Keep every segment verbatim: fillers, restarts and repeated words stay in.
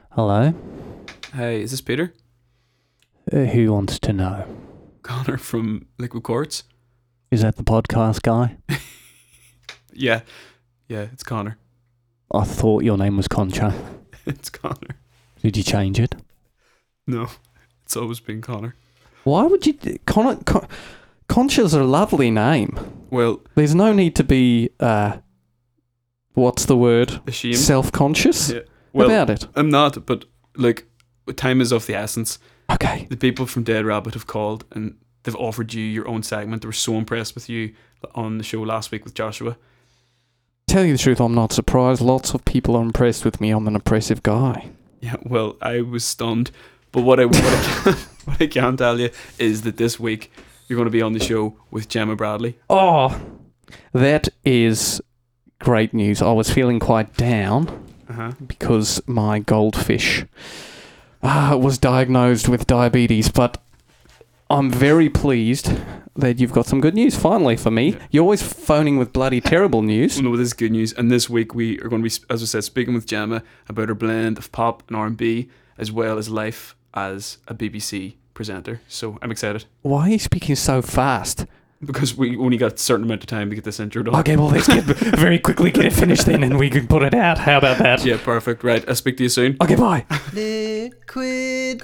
Hello? Hey, is this Peter? Uh, who wants to know? Connor from Liquid Quartz? Is that the podcast guy? Yeah, yeah, it's Connor. I thought your name was Concha. It's Connor. Did you change it? No, it's always been Connor. Why would you... Con- Con- Concha's a lovely name. Well, There's no need to be, uh... what's the word? ashamed. Self-conscious Yeah. Well, about it. I'm not, but like, time is of the essence. Okay. The people from Dead Rabbit have called and they've offered you your own segment. They were so impressed with you on the show last week with Joshua. Tell you the truth, I'm not surprised. Lots of people are impressed with me. I'm an impressive guy. Yeah, well, I was stunned. But what I, what I, can, what I can tell you is that this week you're going to be on the show with Gemma Bradley. Oh, that is great news. I was feeling quite down Uh-huh. because my goldfish uh, was diagnosed with diabetes, but I'm very pleased that you've got some good news finally for me. Yeah. You're always phoning with bloody terrible news. No, this is good news. And this week we are going to be, as I said, speaking with Gemma about her blend of pop and R and B, as well as life as a B B C presenter. So I'm excited Why are you speaking so fast? because we only got a certain amount of time to get this intro done. Okay, well, let's get very quickly get it finished then and we can put it out. How about that? Yeah, perfect. Right, I'll speak to you soon. Okay, bye. Liquid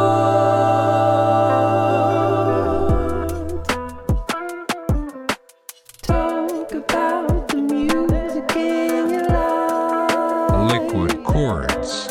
Talk about the music in your life. Liquid Chords.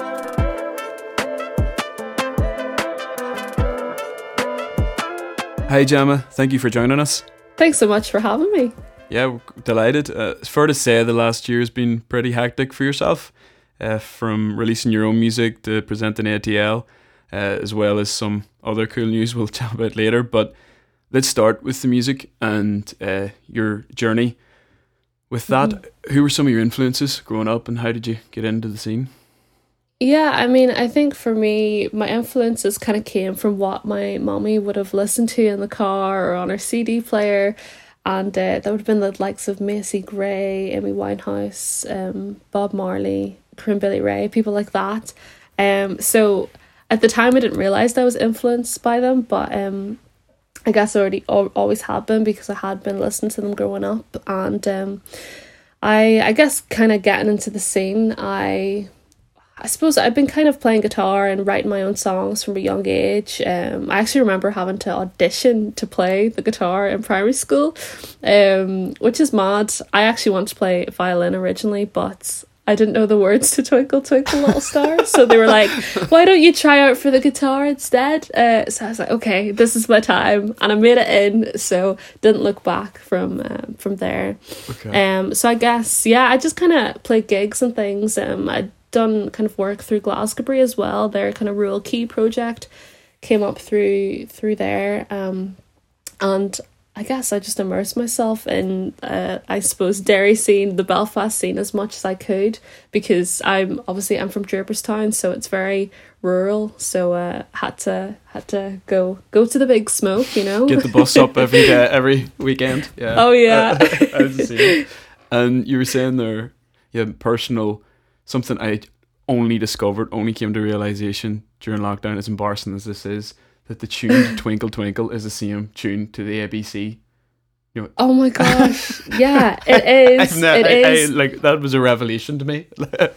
Hi, Gemma. Thank you for joining us. Thanks so much for having me. Yeah, we're delighted. Uh, it's fair to say the last year has been pretty hectic for yourself, uh, from releasing your own music to presenting A T L, uh, as well as some other cool news we'll chat about later. But let's start with the music and uh, your journey. With that, Mm-hmm. who were some of your influences growing up and how did you get into the scene? Yeah, I mean, I think for me, my influences kind of came from what my mommy would have listened to in the car or on her C D player. And uh, that would have been the likes of Macy Gray, Amy Winehouse, um, Bob Marley, Corinne Billy Ray, people like that. Um, so at the time, I didn't realise I was influenced by them, but um, I guess I already al- always had been because I had been listening to them growing up. And um, I, I guess kind of getting into the scene, I... I suppose I've been kind of playing guitar and writing my own songs from a young age. Um, I actually remember having to audition to play the guitar in primary school, um, which is mad. I actually wanted to play violin originally, but I didn't know the words to Twinkle Twinkle Little Star. So they were like, why don't you try out for the guitar instead? Uh, so I was like, okay, this is my time. And I made it in, so didn't look back from um, from there. Okay. Um, so I guess, yeah, I just kind of played gigs and things. Um, I done kind of work through Glasgow as well. Their kind of Rural Key project came up through through there, um, and I guess I just immersed myself in, uh, I suppose, Derry scene, the Belfast scene as much as I could, because I'm obviously I'm from Draperstown, so it's very rural. So uh, had to had to go go to the big smoke, you know. Get the bus up every day, every weekend. Yeah. Oh yeah. I was the same. And you were saying there, yeah, personal, something I only discovered, only came to realization during lockdown, as embarrassing as this is, that the tune Twinkle Twinkle is the same tune to the A B C. You know, Oh my gosh. Yeah, it is. I've ne- it I- I- is. like that was a revelation to me.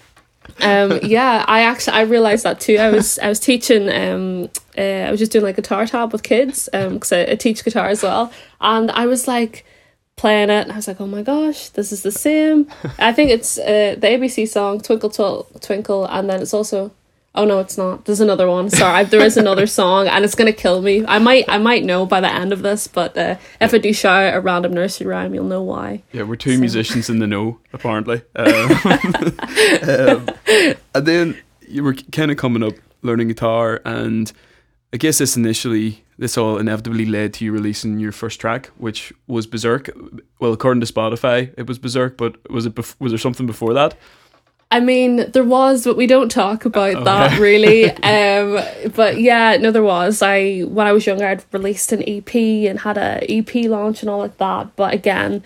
um yeah, I actually I realized that too. I was I was teaching um uh, I was just doing like guitar tab with kids um because I, I teach guitar as well, and I was like playing it and I was like, oh my gosh, this is the same. I think it's uh, the A B C song Twinkle Twinkle Twinkle, and then it's also, oh no, it's not, there's another one, sorry, there is another song and it's gonna kill me. I might I might know by the end of this, but uh, if I do shout a random nursery rhyme, you'll know why. Yeah, we're two So- musicians in the know, apparently. Um, um, and then you were kind of coming up learning guitar, and I guess this initially, this all inevitably led to you releasing your first track, which was Berserk. Well, according to Spotify, it was Berserk, but was it bef- was there something before that? I mean, there was, but we don't talk about Okay. that really. Um, but yeah, no, there was. I when I was younger, I'd released an E P and had a E P launch and all like that. But again,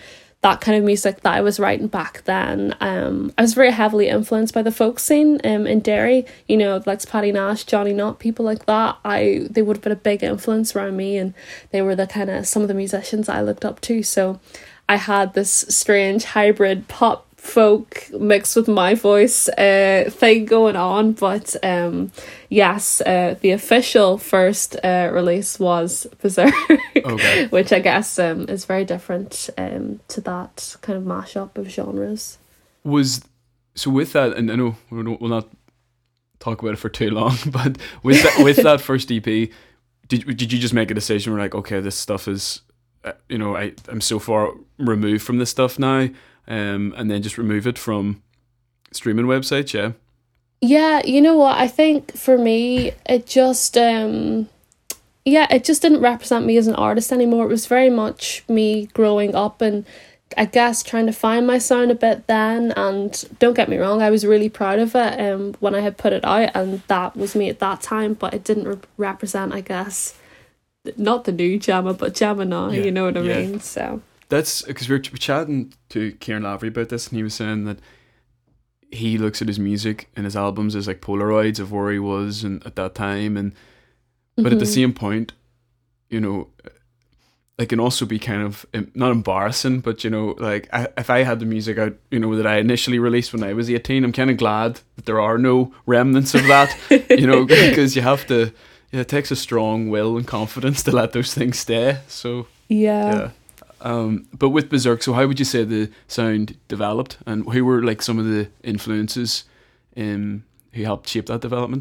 that kind of music that I was writing back then. Um, I was very heavily influenced by the folk scene um, in Derry, you know, like Paddy Nash, Johnny Knott, people like that. I They would have been a big influence around me, and they were the kind of some of the musicians I looked up to. So I had this strange hybrid pop folk mixed with my voice uh thing going on. But um yes, uh the official first uh release was Berserk. Okay. Which I guess um is very different um to that kind of mashup of genres. Was so with that, and I know we'll we'll not talk about it for too long, but with that, with that first E P, did did you just make a decision where like, okay, this stuff is uh, you know I I'm so far removed from this stuff now, Um, and then just remove it from streaming websites, yeah? Yeah, you know what? I think for me, it just, um, yeah, it just didn't represent me as an artist anymore. It was very much me growing up and I guess trying to find my sound a bit then. And don't get me wrong, I was really proud of it um, when I had put it out, and that was me at that time, but it didn't re- represent, I guess, not the new Gemma, but Gemma now, yeah, you know what I yeah. mean? So... That's because we were ch- chatting to Kieran Lavery about this, and he was saying that he looks at his music and his albums as like Polaroids of where he was and at that time, and but mm-hmm. at the same point, you know, it can also be kind of not embarrassing, but you know, like I, if I had the music out, you know, that I initially released when I was eighteen, I'm kind of glad that there are no remnants of that, you know, because you have to. Yeah, it takes a strong will and confidence to let those things stay. So yeah. yeah. Um, but with Berserk, so how would you say the sound developed, and who were like some of the influences um, who helped shape that development?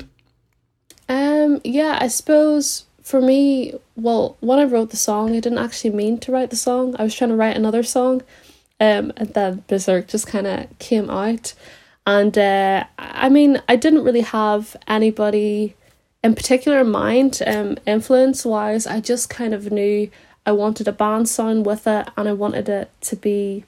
Um, yeah, I suppose for me, well, when I wrote the song, I didn't actually mean to write the song. I was trying to write another song, um, and then Berserk just kind of came out. And uh, I mean, I didn't really have anybody in particular in mind, um, influence-wise. I just kind of knew I wanted a band sound with it, and I wanted it to be,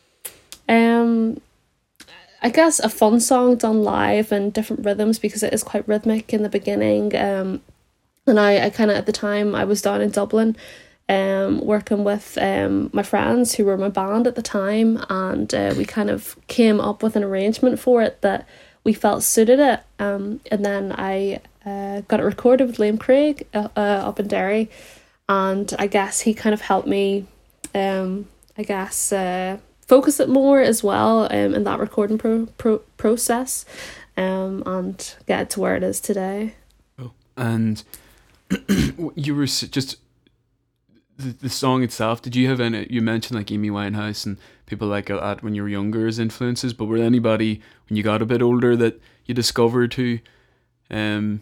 um, I guess, a fun song done live and different rhythms, because it is quite rhythmic in the beginning. Um, and I, I kind of, at the time, I was down in Dublin, um, working with um my friends who were my band at the time, and uh, we kind of came up with an arrangement for it that we felt suited it. Um, and then I uh, got it recorded with Liam Craig uh, uh, up in Derry. And I guess he kind of helped me, um, I guess, uh, focus it more as well um, in that recording pro- pro- process um, and get it to where it is today. Oh. And you were just, the, the song itself, did you have any, you mentioned like Amy Winehouse and people like that when you were younger as influences, but were there anybody when you got a bit older that you discovered who... Um,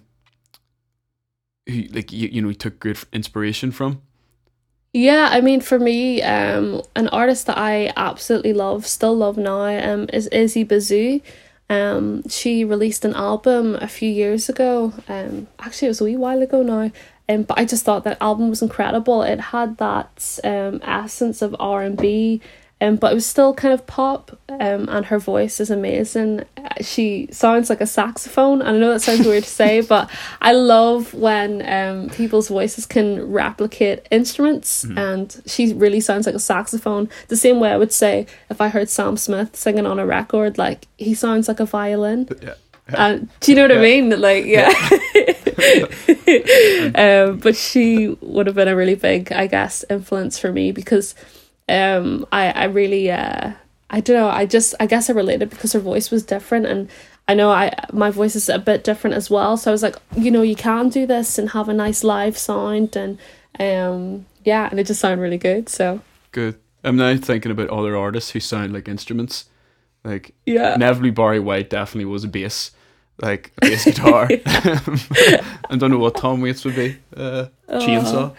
who like you, you know took great inspiration from? Yeah, I mean, for me, um, an artist that I absolutely love, still love now, um, is Izzy Bazoo. Um, she released an album a few years ago. Um, actually, it was a wee while ago now. Um, but I just thought that album was incredible. It had that um essence of R and B. Um, but it was still kind of pop, um, and her voice is amazing. Uh, She sounds like a saxophone, and I know that sounds weird to say, but I love when um, people's voices can replicate instruments, mm-hmm. and she really sounds like a saxophone. The same way I would say if I heard Sam Smith singing on a record, like, he sounds like a violin. Yeah. Uh, do you know what yeah. I mean? Like, yeah. um, but she would have been a really big, I guess, influence for me, because um, I, I really, uh, I don't know, I just, I guess I related because her voice was different, and I know I my voice is a bit different as well. So I was like, you know, you can do this and have a nice live sound, and um, yeah, and it just sounded really good. So good. I'm now thinking about other artists who sound like instruments. Like, yeah, inevitably Barry White definitely was a bass, like a bass guitar. I don't know what Tom Waits would be. Uh, chainsaw.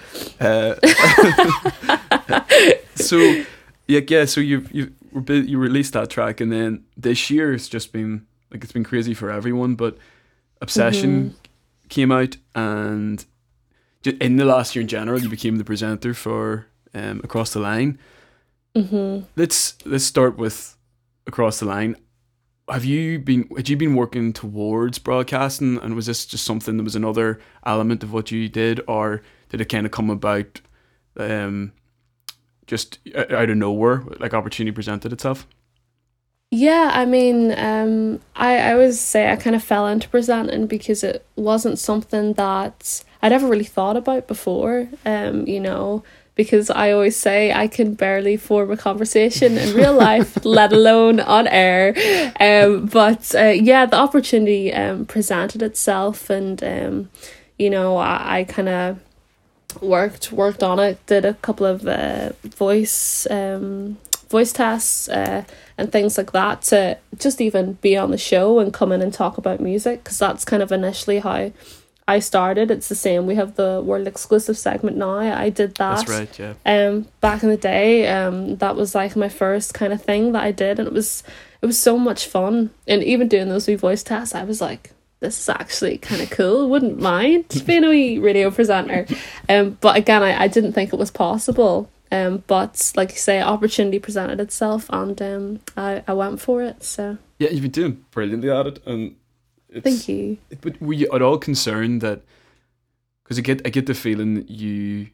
Uh, so yeah, yeah. So you you you released that track, and then this year it's just been like it's been crazy for everyone. But Obsession mm-hmm. came out, and in the last year in general, you became the presenter for um, Across the Line. Mm-hmm. Let's let's start with Across the Line. Have you been had you been working towards broadcasting, and was this just something that was another element of what you did, or did it kind of come about um just uh, out of nowhere, like opportunity presented itself? Yeah, I mean, um, I, I always say I kind of fell into presenting because it wasn't something that I'd ever really thought about before, um, you know, because I always say I can barely form a conversation in real life, let alone on air. Um, but uh, yeah, the opportunity um, presented itself, and, um, you know, I, I kind of worked worked on it, did a couple of uh, voice um voice tests uh, and things like that to just even be on the show and come in and talk about music, because that's kind of initially how I started. It's the same. We have the world exclusive segment now. I did that. That's right, yeah. Um, back in the day, um, that was like my first kind of thing that I did, and it was it was so much fun. And even doing those wee voice tests, I was like, this is actually kind of cool. Wouldn't mind being a wee radio presenter. Um, but again, I, I didn't think it was possible. Um, but like you say, opportunity presented itself, and um, I, I went for it. So Yeah, you've been doing brilliantly at it, and it's, thank you. It, but were you at all concerned that? Because I get, I get the feeling that you,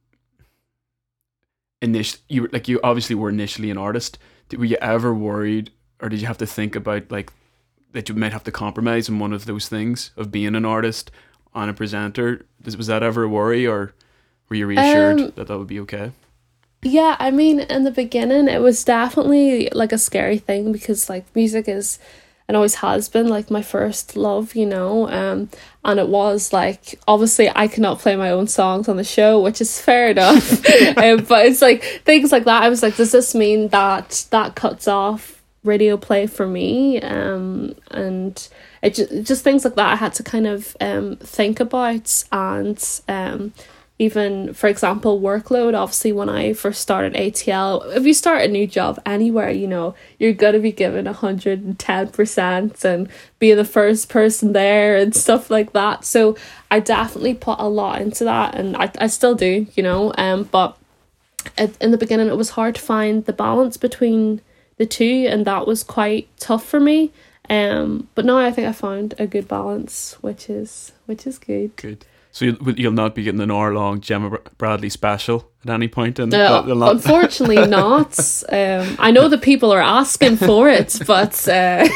initially, you were like you obviously were initially an artist. Did, were you ever worried, or did you have to think about like that you might have to compromise on one of those things of being an artist and a presenter? Was that ever a worry, or were you reassured Um, that that would be okay? Yeah, I mean, in the beginning, it was definitely like a scary thing because like music is and always has been like my first love, you know. Um, and it was like obviously I cannot play my own songs on the show, which is fair enough. um, but it's like things like that. I was like, does this mean that that cuts off radio play for me? Um, and it just, just things like that I had to kind of um think about, and um. Even, for example, workload. Obviously, when I first started A T L, if you start a new job anywhere, you know, you're going to be given one hundred ten percent and be the first person there and stuff like that. So I definitely put a lot into that, and I, I still do, you know. Um, But it, in the beginning, it was hard to find the balance between the two, and that was quite tough for me. Um, But now I think I found a good balance, which is which is good. Good. So you'll, you'll not be getting an hour-long Gemma Br- Bradley special at any point? In, No, they'll not- unfortunately not. Um, I know the people are asking for it, but uh,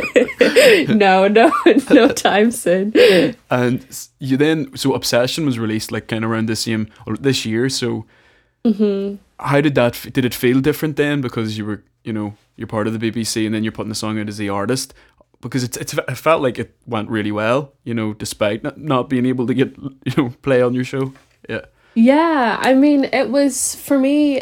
no, no, no time soon. And s- you then, so Obsession was released like kind of around the same, or this year. So Mm-hmm. how did that, f- did it feel different then? Because you were, you know, you're part of the B B C and then you're putting the song out as the artist. Because it's, it's, it felt like it went really well, you know, despite not, not being able to get, you know, play on your show. Yeah. Yeah, I mean, it was for me.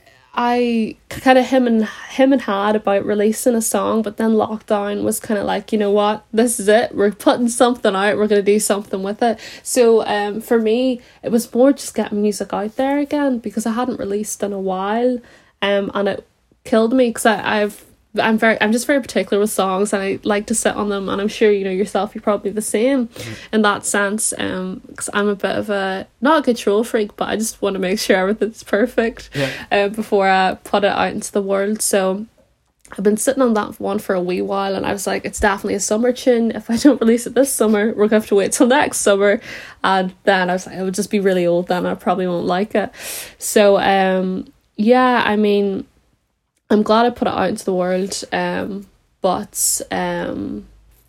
I kind of him and him and had about releasing a song, but then lockdown was kind of like, you know what, this is it. We're putting something out. We're gonna do something with it. So, um, for me, it was more just getting music out there again because I hadn't released in a while, um, and it killed me because I I've. I'm very I'm just very particular with songs, and I like to sit on them, and I'm sure you know yourself, you're probably the same mm-hmm. in that sense, um because I'm a bit of a not a control freak, but I just want to make sure everything's perfect Yeah. uh, before I put it out into the world. So I've been sitting on that one for a wee while, and I was like, it's definitely a summer tune. If I don't release it this summer, we're gonna have to wait till next summer. And then I was like, it would just be really old then, I probably won't like it. So um yeah, I mean, I'm glad I put it out into the world, um, but um,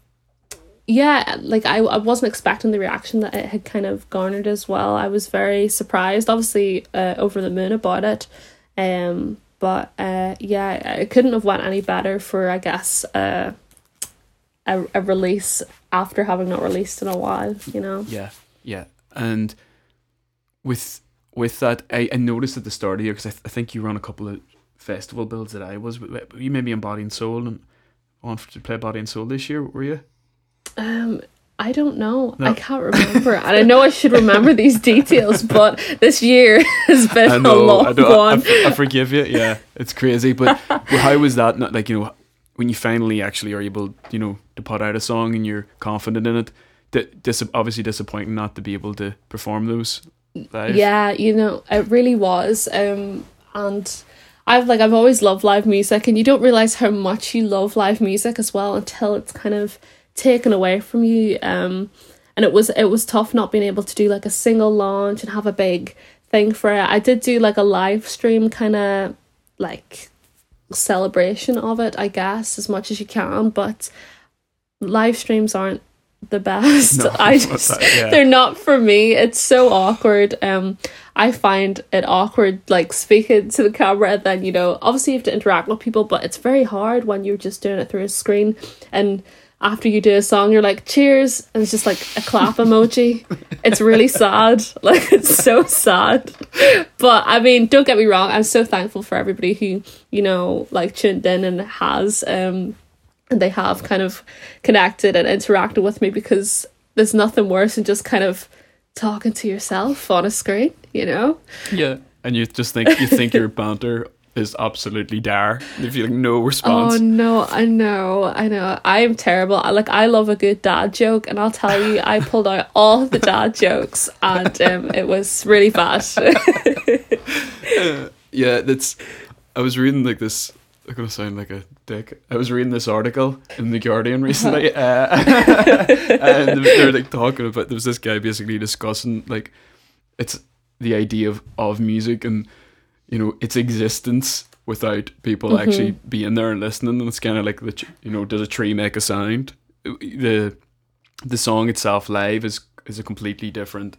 yeah, like I, I wasn't expecting the reaction that it had kind of garnered as well. I was very surprised, obviously uh, over the moon about it, um, but uh, yeah, it couldn't have went any better for, I guess, uh, a, a release after having not released in a while, you know? Yeah, yeah. And with with that, I, I noticed at the start of the year, because I, th- I think you run a couple of festival builds that I was, you maybe in Body and Soul and on to play Body and Soul this year, were you? Um, I don't know. No. I can't remember, and I know I should remember these details, but this year has been I a know, long I, know I, one. I, I forgive you. Yeah, it's crazy. But, but how was that? Not like, you know, when you finally actually are able, you know, to put out a song and you're confident in it. Di- dis- obviously disappointing not to be able to perform those live. Yeah, you know, it really was. Um, and I've like I've always loved live music, and you don't realize how much you love live music as well until it's kind of taken away from you. Um, and it was it was tough not being able to do like a single launch and have a big thing for it. I did do like a live stream kind of like celebration of it, I guess, as much as you can, but live streams aren't the best. No, I just that, yeah. they're not for me. It's so awkward. um I find it awkward like speaking to the camera, and then, you know, obviously you have to interact with people, but it's very hard when you're just doing it through a screen, and after you do a song you're like cheers and it's just like a clap emoji. It's really sad. Like, it's so sad. But I mean, don't get me wrong, I'm so thankful for everybody who, you know, like tuned in and has um and they have kind of connected and interacted with me, because there's nothing worse than just kind of talking to yourself on a screen, you know? Yeah. And you just think you think your banter is absolutely dire. You feel like no response. Oh no, I know, I know. I am terrible. I like I love a good dad joke, and I'll tell you, I pulled out all of the dad jokes, and um, it was really bad. uh, yeah, that's. I was reading like this. I'm gonna sound like a dick. I was reading this article in the Guardian recently, uh, and they were like talking about. There was this guy basically discussing like it's the idea of of music and, you know, its existence without people Mm-hmm. actually being there and listening. And it's kind of like the, you know, does a tree make a sound? The the song itself live is is a completely different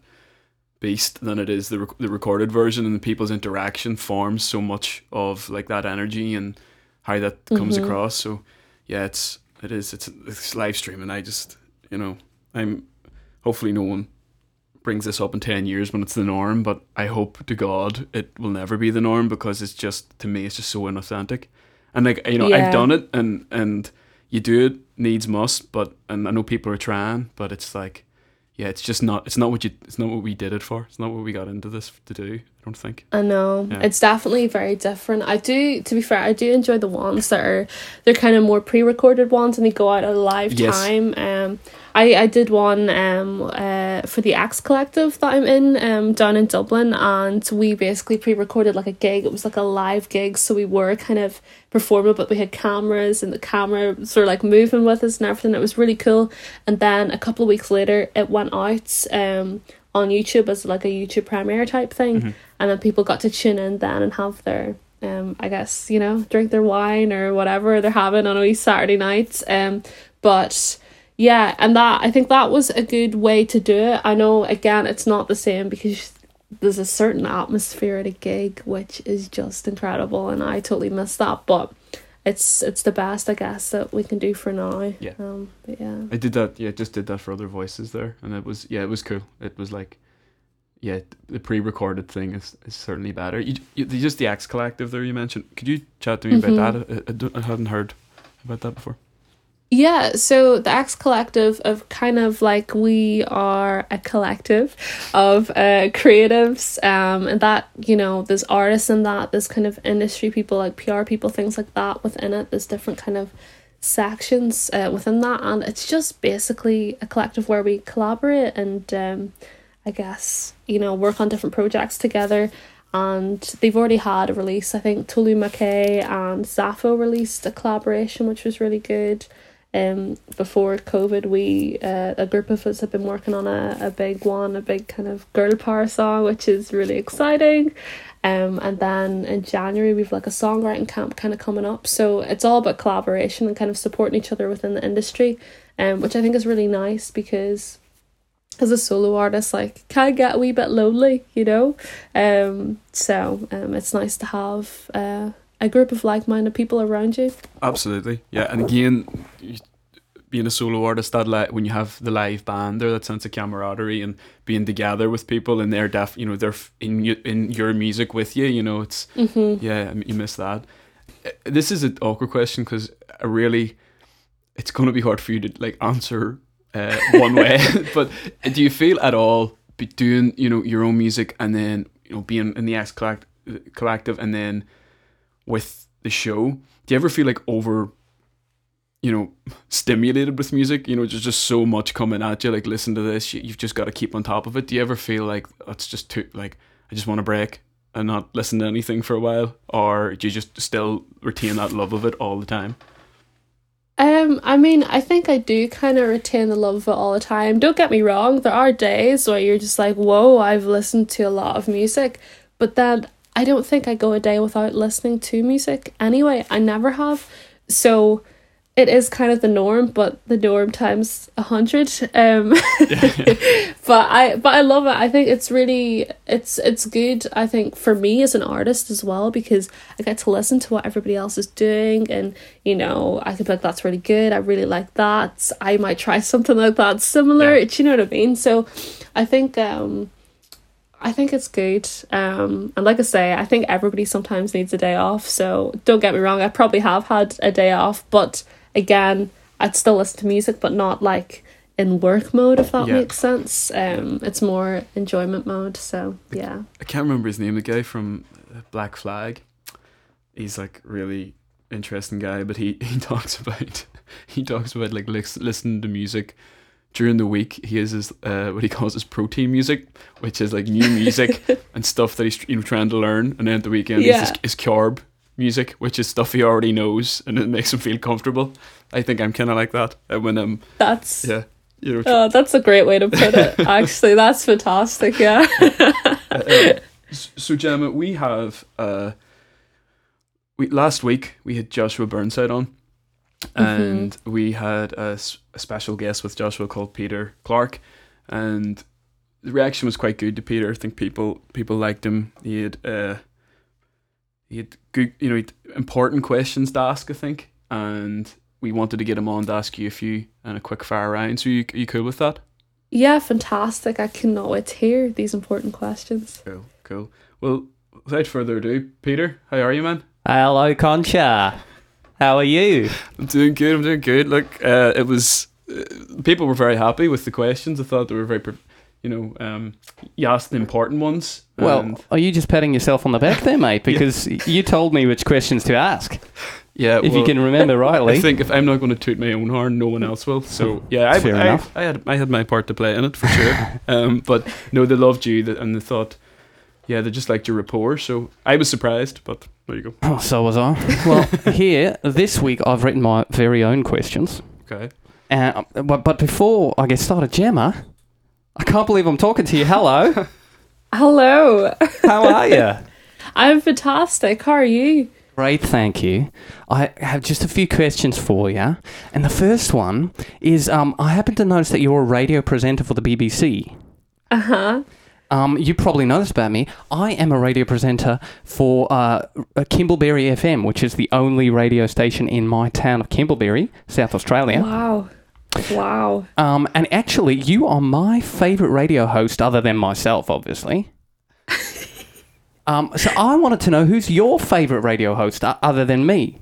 beast than it is the rec- the recorded version, and the people's interaction forms so much of like that energy and how that comes Mhm. across. So yeah, it's it is it's it's live streaming. I just, you know, I'm hopefully no one brings this up in ten years when it's the norm, but I hope to God it will never be the norm, because it's just, to me, it's just so inauthentic. And like, you know, Yeah. I've done it, and and you do it, needs must, but and I know people are trying, but it's like, yeah, it's just not it's not what you it's not what we did it for. It's not what we got into this to do, I don't think. I know. Yeah. It's definitely very different. I do, to be fair, I do enjoy the ones that are, they're kind of more pre-recorded ones and they go out at a live Yes. time. Um, I, I did one um uh for the Axe Collective that I'm in um down in Dublin, and we basically pre-recorded like a gig. It was like a live gig, so we were kind of performing, but we had cameras and the camera sort of like moving with us and everything. It was really cool. And then a couple of weeks later it went out um on YouTube as like a YouTube premiere type thing. Mhm. And then people got to tune in then and have their um I guess, you know, drink their wine or whatever they're having on a wee Saturday night. Um but yeah, and that, I think that was a good way to do it. I know, again, it's not the same because there's a certain atmosphere at a gig which is just incredible, and I totally miss that, but it's it's the best, I guess, that we can do for now. Yeah. Um but yeah. I did that, yeah, just did that for other voices there, and it was, yeah, it was cool. It was like, yeah, the pre-recorded thing is, is certainly better. You, you just the Axe Collective there you mentioned. Could you chat to me Mhm. about that? I, I, don't- I hadn't heard about that before. Yeah, so the Axe Collective of kind of like, we are a collective of uh creatives, um and that, you know, there's artists in that, there's kind of industry people like P R people, things like that within it. There's different kind of sections uh, within that, and it's just basically a collective where we collaborate and um I guess, you know, work on different projects together. And they've already had a release. I think Tolu McKay and Zafo released a collaboration which was really good. Um, before COVID, we uh, a group of us have been working on a, a big one, a big kind of girl power song, which is really exciting. Um, and then in January we've like a songwriting camp kind of coming up. So it's all about collaboration and kind of supporting each other within the industry, um, which I think is really nice, because as a solo artist, like, can get a wee bit lonely, you know. Um, so um, it's nice to have uh, a group of like-minded people around you. Absolutely, yeah. And again, you- being a solo artist, that li- when you have the live band there, that sense of camaraderie and being together with people, and they're def, you know, they're f- in you, in your music with you. You know, it's Mm-hmm. yeah, I mean, you miss that. Uh, This is an awkward question because I really, it's going to be hard for you to like answer uh, one way. But do you feel at all be doing, you know, your own music and then, you know, being in the X collect- collective and then with the show, do you ever feel like over, you know, stimulated with music? You know, there's just so much coming at you, like, listen to this, you, you've just got to keep on top of it. Do you ever feel like that's just too, like, I just want to break and not listen to anything for a while? Or do you just still retain that love of it all the time? Um, I mean, I think I do kind of retain the love of it all the time. Don't get me wrong, there are days where you're just like, whoa, I've listened to a lot of music. But then I don't think I go a day without listening to music anyway. I never have. So it is kind of the norm, but the norm times a hundred. Um, but I but I love it. I think it's really it's it's good. I think for me as an artist as well, because I get to listen to what everybody else is doing, and you know I can be like, that's really good. I really like that. I might try something like that similar. Yeah. Do you know what I mean? So I think um I think it's good. Um, and like I say, I think everybody sometimes needs a day off. So don't get me wrong, I probably have had a day off, but again, I'd still listen to music, but not like in work mode, if that Yeah. makes sense. Um, it's more enjoyment mode. So yeah. I can't remember his name. The guy from Black Flag. He's like really interesting guy, but he, he talks about he talks about like lis- listening to music during the week. He has his uh, what he calls his protein music, which is like new music and stuff that he's you know trying to learn, and then at the weekend Yeah. he's his, his carb music, which is stuff he already knows, and it makes him feel comfortable. I think I'm kind of like that uh, when I'm That's yeah you know. oh, that's a great way to put it. Actually, that's fantastic. Yeah. Uh, so Gemma, we have uh, we last week we had Joshua Burnside on, and we had a, s- a special guest with Joshua called Peter Clark, and the reaction was quite good to Peter. I think people people liked him. He had uh, he had good, you know, he had important questions to ask, I think, and we wanted to get him on to ask you a few and a quick fire round. So you are you cool with that? Yeah, fantastic. I cannot wait to hear these important questions. Cool, cool. Well, without further ado, Peter, how are you, man? Hello, Concha. How are you? I'm doing good. I'm doing good. Look, uh, it was uh, people were very happy with the questions. I thought they were very, pro- you know, um, you asked the important ones. Well, and are you just patting yourself on the back there, mate? Because you told me which questions to ask, yeah, if well, you can remember rightly. I think if I'm not going to toot my own horn, no one else will. So yeah, I, Fair I, enough. I had I had my part to play in it for sure. um, but no, they loved you, that- and they thought, yeah, they just liked your rapport. So I was surprised, but there you go. Oh, so was I. Well, here, this week, I've written my very own questions. Okay. Uh, but, but before I get started, Gemma, I can't believe I'm talking to you. Hello. Hello. How are you? I'm fantastic. How are you? Great, thank you. I have just a few questions for you. And the first one is, um, I happen to notice that you're a radio presenter for the B B C. Uh-huh. Um, you probably know this about me. I am a radio presenter for uh, Kimbleberry F M, which is the only radio station in my town of Kimbleberry, South Australia. Wow. Wow. Um, and actually, you are my favourite radio host, other than myself, obviously. um, so I wanted to know, who's your favourite radio host, uh, other than me?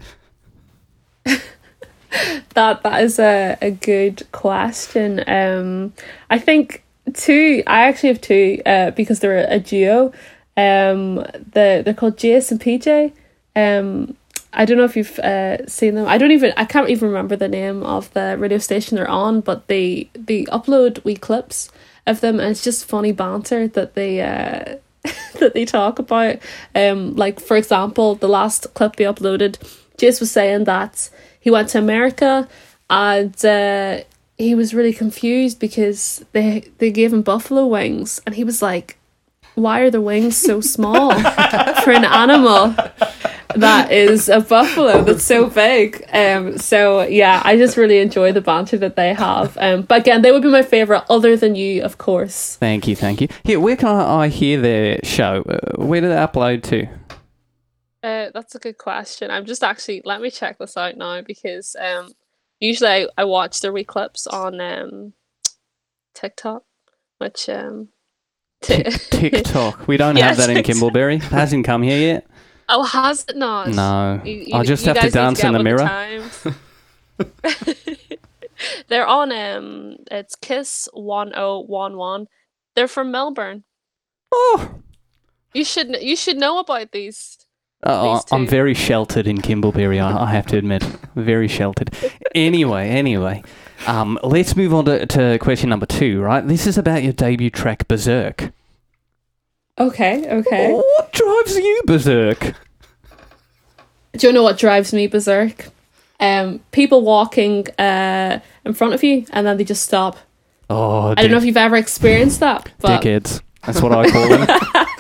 That that is a, a good question. Um, I think two. I actually have two uh, because they're a duo. Um, the they're called J S and P J. Um, I don't know if you've uh, seen them. I don't even. I can't even remember the name of the radio station they're on, but they they upload wee clips of them, and it's just funny banter that they uh, that they talk about. Um, like for example, the last clip they uploaded, Jace was saying that he went to America and uh, he was really confused because they they gave him buffalo wings, and he was like, "Why are the wings so small for an animal that is a buffalo that's so big?" Um, so yeah, I just really enjoy the banter that they have. Um, but again, they would be my favourite, other than you, of course. Thank you, thank you. Here, where can I, I hear their show? Uh, where do they upload to? Uh, that's a good question. I'm just actually, let me check this out now, because um, usually I, I watch their wee clips on um, TikTok, which um, t- TikTok. We don't Yeah, have that in TikTok. Kimbleberry. It hasn't come here yet. Oh, has it not? No. You- you- I just you have to guys need dance get in the with mirror. times. They're on um, it's Kiss one oh one one. They're from Melbourne. Oh, You should kn- you should know about these. Uh, These I'm two. very sheltered in Kimbleberry, I, I have to admit. Very sheltered. Anyway, anyway. Um, let's move on to, to question number two, right? This is about your debut track, Berserk. Okay, okay. What drives you berserk? Do you know what drives me berserk? Um, people walking uh, in front of you and then they just stop. Oh, I don't know if you've ever experienced that, but dickheads. That's what I call them.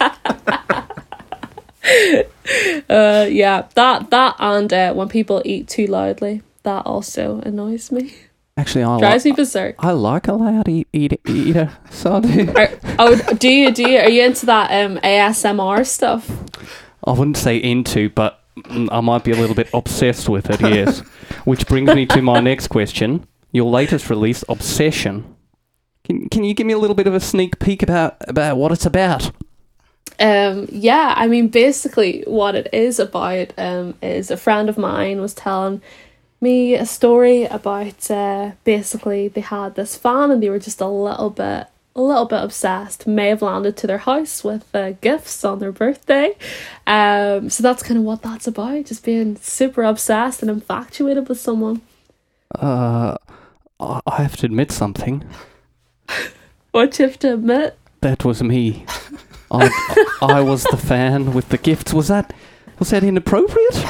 uh, yeah, that that and uh, when people eat too loudly, that also annoys me. Actually, I like, Drives me berserk. I like a loud eat, eat, eater. So I do. Are, oh, do you? Do you? Are you into that um, A S M R stuff? I wouldn't say into, but mm, I might be a little bit obsessed with it, yes. Which brings me to my next question. Your latest release, Obsession. Can Can you give me a little bit of a sneak peek about, about what it's about? Um, yeah, I mean, basically what it is about um, is a friend of mine was telling me a story about uh, basically they had this fan and they were just a little bit a little bit obsessed, may have landed to their house with uh, gifts on their birthday. Um, so that's kind of what that's about, just being super obsessed and infatuated with someone. Uh, I I have to admit something. What you have to admit? That was me. I, I was the fan with the gifts. Was that was that inappropriate?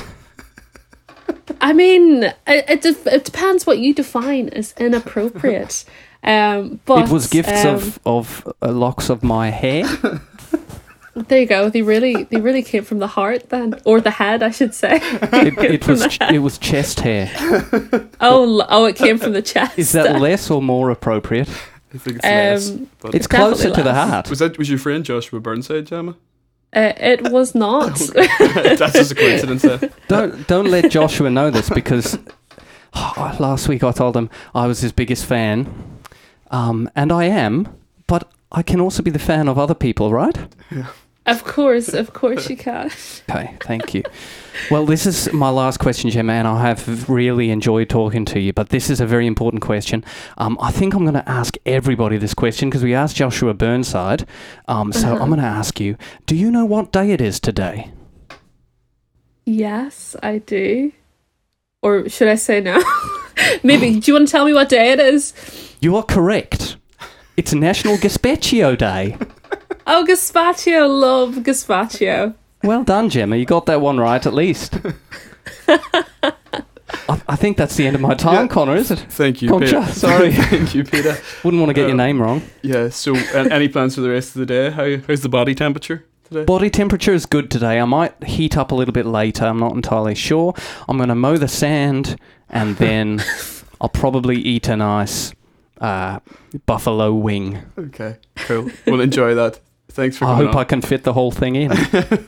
I mean, it it, def- it depends what you define as inappropriate. Um, but It was gifts um, of of uh, locks of my hair. There you go. They really, they really came from the heart then, or the head, I should say. It, it was ch- it was chest hair. Oh, l- oh, it came from the chest. Is that less or more appropriate? I think it's less. Um, But It's Definitely closer to the less. heart. was that was your friend Joshua Burnside, Gemma? Uh, it was not. That's just a coincidence. There. Don't don't let Joshua know this, because oh, last week I told him I was his biggest fan, um, and I am. But I can also be the fan of other people, right? Of course, of course you can. Okay, thank you. Well, this is my last question, Gemma, and I have really enjoyed talking to you, but this is a very important question. Um, I think I'm going to ask everybody this question because we asked Joshua Burnside. Um, so Uh-huh. I'm going to ask you, do you know what day it is today? Yes, I do. Or should I say no? Maybe. Do you want to tell me what day it is? You are correct. It's National Gazpacho Day. Oh, gazpacho. Love gazpacho. Well done, Gemma. You got that one right, at least. I, I think that's the end of my time, Yeah. Connor, is it? Thank you, Concha, Peter. sorry. Thank you, Peter. Wouldn't want to get your Um, name wrong. Yeah. So, uh, any plans for the rest of the day? How how's the body temperature today? Body temperature is good today. I might heat up a little bit later. I'm not entirely sure. I'm going to mow the sand, and then I'll probably eat a nice uh, buffalo wing. Okay, cool. We'll enjoy that. Thanks for I coming hope on. I can fit the whole thing in.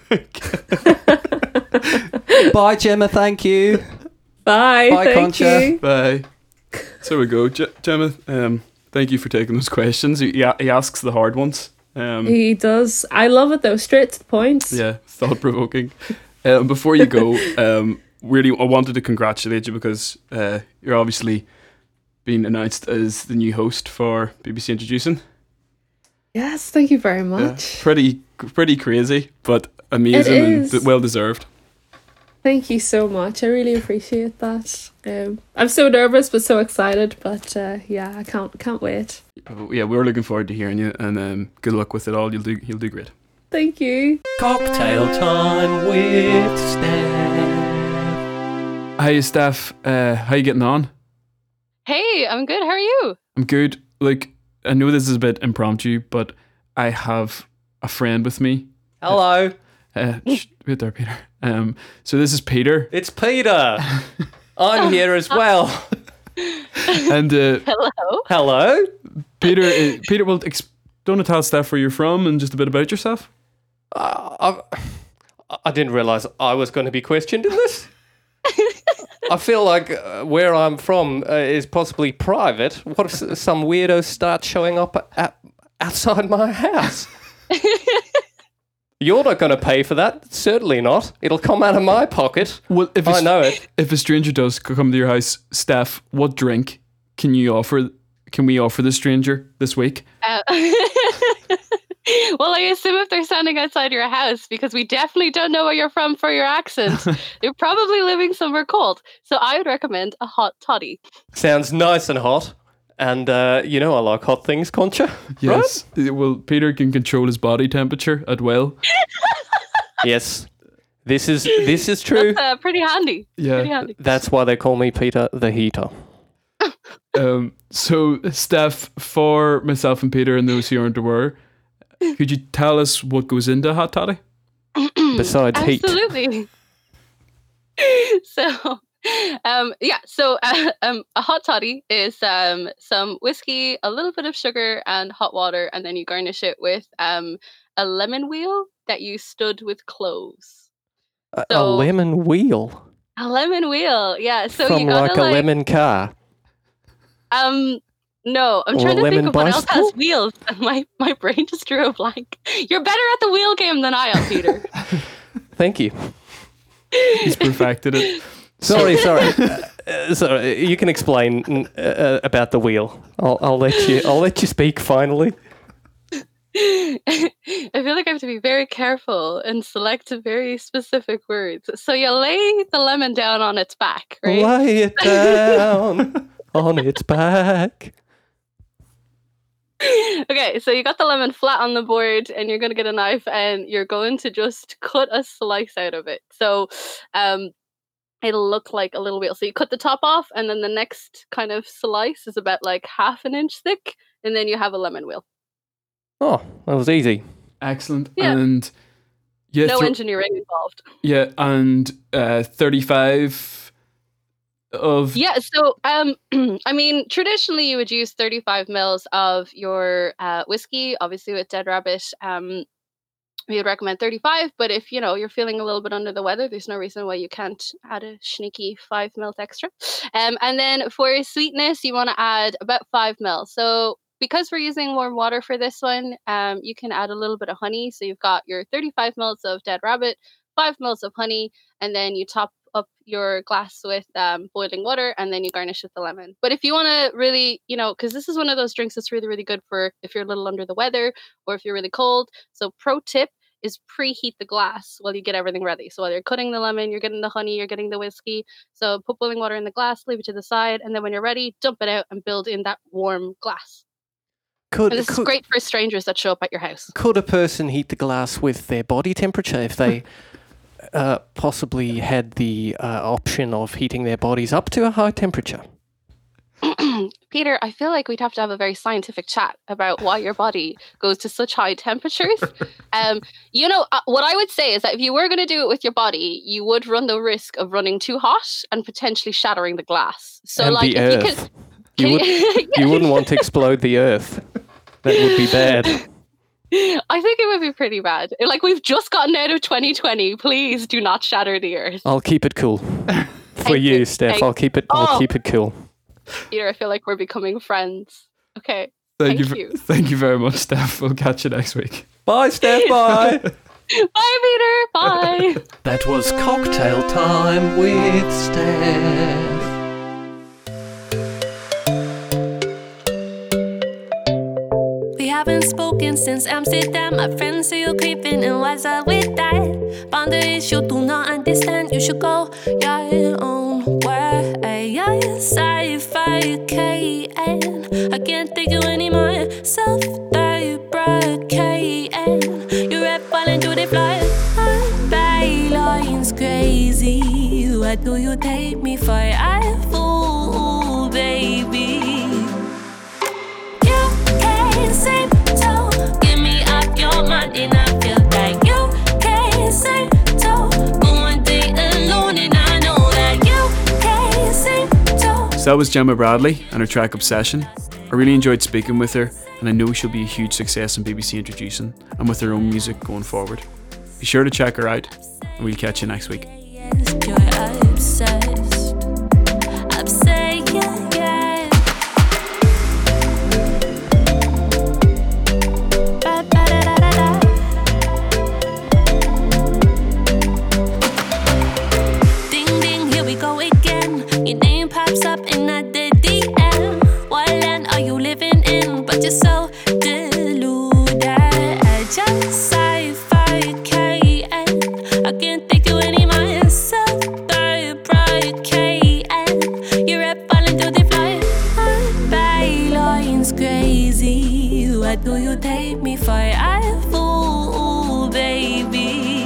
Bye, Gemma. Thank you. Bye. Bye, thank Concha. you. Bye. So we go, Ge- Gemma. Um, thank you for taking those questions. He, he asks the hard ones. Um, He does. I love it though. Straight to the point. yeah, thought provoking. Um, before you go, um, really, I wanted to congratulate you because uh, you're obviously being announced as the new host for B B C Introducing. Yes. Thank you very Yeah, much. pretty, pretty crazy, but amazing It and is. d- well deserved. Thank you so much. I really appreciate that. Um, I'm so nervous but so excited. But uh, yeah, I can't can't wait. Yeah, we're looking forward to hearing you, and um, good luck with it all. You'll do, you'll do great. Thank you. Cocktail time with Steph. Hi, Steph. Uh, how you getting on? Hey, I'm good. How are you? I'm good. Like, I know this is a bit impromptu, but I have a friend with me. Hello, Uh, sh- wait there, Peter. Um, so this is Peter, it's Peter. I'm here as well. and uh, Hello. Hello. Peter. Uh, Peter, well, ex- don't you tell Steph where you're from and just a bit about yourself? Uh, I, I didn't realise I was going to be questioned in this. I feel like uh, where I'm from uh, is possibly private. What if s- some weirdos start showing up at, outside my house? You're not going to pay for that. Certainly not. It'll come out of my pocket. Well, if a, I know it. if a stranger does c- come to your house, Steph, what drink can you offer? Can we offer the stranger this week? Uh, well, I assume if they're standing outside your house, because we definitely don't know where you're from for your accent, you're probably living somewhere cold. So I would recommend a hot toddy. Sounds nice and hot. And, uh, you know, I like hot things, Concha. Yes. Uh, Well, Peter can control his body temperature at will. Yes. This is this is true. That's uh, pretty handy. Pretty Yeah. handy. That's why they call me Peter the Heater. Um, so, Steph, for myself and Peter and those who aren't aware, could you tell us what goes into a hot toddy? Besides heat. Absolutely. So, um, yeah. So, uh, um, a hot toddy is um some whiskey, a little bit of sugar, and hot water, and then you garnish it with um a lemon wheel that you stud with cloves. A, a So- lemon wheel A lemon wheel, yeah. So from you gotta like a like lemon car. um. No, I'm Or trying a to think lemon of what else bicycle? has wheels. And my my brain just drew a blank. You're better at the wheel game than I am, Peter. Thank you. He's perfected it. Sorry, sorry. Uh, sorry, you can explain mm, uh, about the wheel. I'll, I'll let you. I'll let you speak finally. I feel like I have to be very careful and select very specific words. So you lay the lemon down on its back, right? Lay it down on its back. Okay, so you got the lemon flat on the board, and you're going to get a knife, and you're going to just cut a slice out of it. So, um, it'll look like a little wheel. So you cut the top off, and then the next kind of slice is about like half an inch thick, and then you have a lemon wheel. Oh, that was easy. Excellent. Yeah. And yeah, No thro- engineering involved. yeah, and uh, thirty-five of Yeah, so um, I mean, traditionally you would use thirty-five mils of your uh, whiskey. Obviously, with Dead Rabbit, um, we would recommend thirty-five. But if you know you're feeling a little bit under the weather, there's no reason why you can't add a sneaky five mils extra. Um, and then for sweetness, you want to add about five mils. So because we're using warm water for this one, um, you can add a little bit of honey. So you've got your thirty-five mils of Dead Rabbit, five mils of honey, and then you top up your glass with um, boiling water, and then you garnish with the lemon. But if you want to really, you know, because this is one of those drinks that's really, really good for if you're a little under the weather or if you're really cold. So pro tip is preheat the glass while you get everything ready. So while you're cutting the lemon, you're getting the honey, you're getting the whiskey. So put boiling water in the glass, leave it to the side, and then when you're ready, dump it out and build in that warm glass. Could And this could, is great for strangers that show up at your house. could a person heat the glass with their body temperature if they uh, possibly had the uh, option of heating their bodies up to a high temperature? Peter, I feel like we'd have to have a very scientific chat about why your body goes to such high temperatures. Um, you know, uh, what I would say is that if you were going to do it with your body, you would run the risk of running too hot and potentially shattering the glass. So, and like, the if you earth. could, You, can would, you wouldn't want to explode the earth. That would be bad. I think it would be pretty bad. Like, we've just gotten out of twenty twenty. Please do not shatter the earth. I'll keep it cool. For Thank you, you. Steph. Thank- I'll keep it. I'll Oh. keep it cool. Peter, I feel like we're becoming friends. Okay. thank, you, Thank v- you. thank you very much, Steph. We'll catch you next week. Bye, Steph. Bye. Bye, Peter. Bye. That was Cocktail Time with Steph. We haven't spoken since Amsterdam. My friends say you're creeping, and what's up with that? Boundaries you do not understand. You should go your own way. Sci-fi K N. I can't take you anymore. Self-deprecating. You're red falling to the floor. Byline's crazy. What do you take me for? I fool, baby. You can't seem to get me off your mind, and I feel like you can't seem to go one day alone, and I know that you can't seem to. So that was Gemma Bradley and her track Obsession. I really enjoyed speaking with her, and I know she'll be a huge success in B B C Introducing and with her own music going forward. Be sure to check her out, and we'll catch you next week. Yes, you're obsessed. Obsessed, yeah, yeah. Ba-ba-da-da-da-da. Ding ding, here we go again. Your name pops up in the D M. What land are you living in? But you're so deluded. I just sci-fi K N. I can't take you anymore. Self-deprecating. You're up falling through the floor. Byline's crazy. What do you take me for? I fool, baby.